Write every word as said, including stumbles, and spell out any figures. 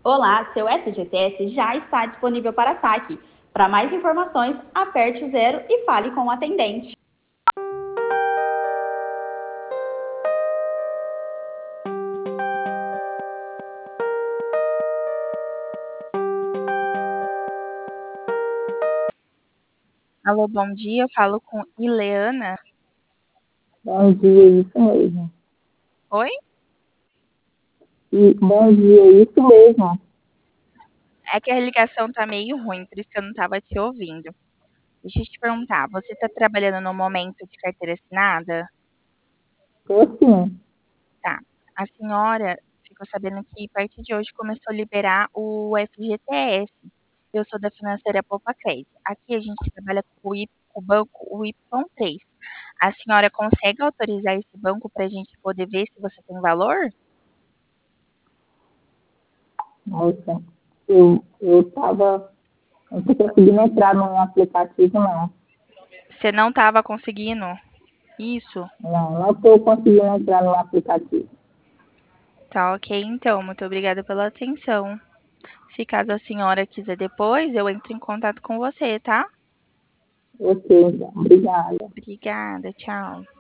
Olá, seu S G T S já está disponível para saque. Para mais informações, aperte o zero e fale com o atendente. Alô, bom dia, eu falo com Ileana. Bom dia, isso mesmo. Oi? E, bom dia, isso mesmo. É que a ligação tá meio ruim, por isso que eu não estava te ouvindo. Deixa eu te perguntar, você está trabalhando no momento de carteira assinada? Tô sim. Tá. A senhora ficou sabendo que a partir de hoje começou a liberar o F G T S. Eu sou da financeira Poupa Crédito. Aqui a gente trabalha com o, I- com o banco, o Y três. A senhora consegue autorizar esse banco para a gente poder ver se você tem valor? Nossa, eu, eu tava, não tô conseguindo entrar no aplicativo, não. Você não estava conseguindo? Isso. Não, não tô conseguindo entrar no aplicativo. Tá ok, então. Muito obrigada pela atenção. Se caso a senhora quiser depois, eu entro em contato com você, tá? Ok, então, obrigada. Obrigada, tchau.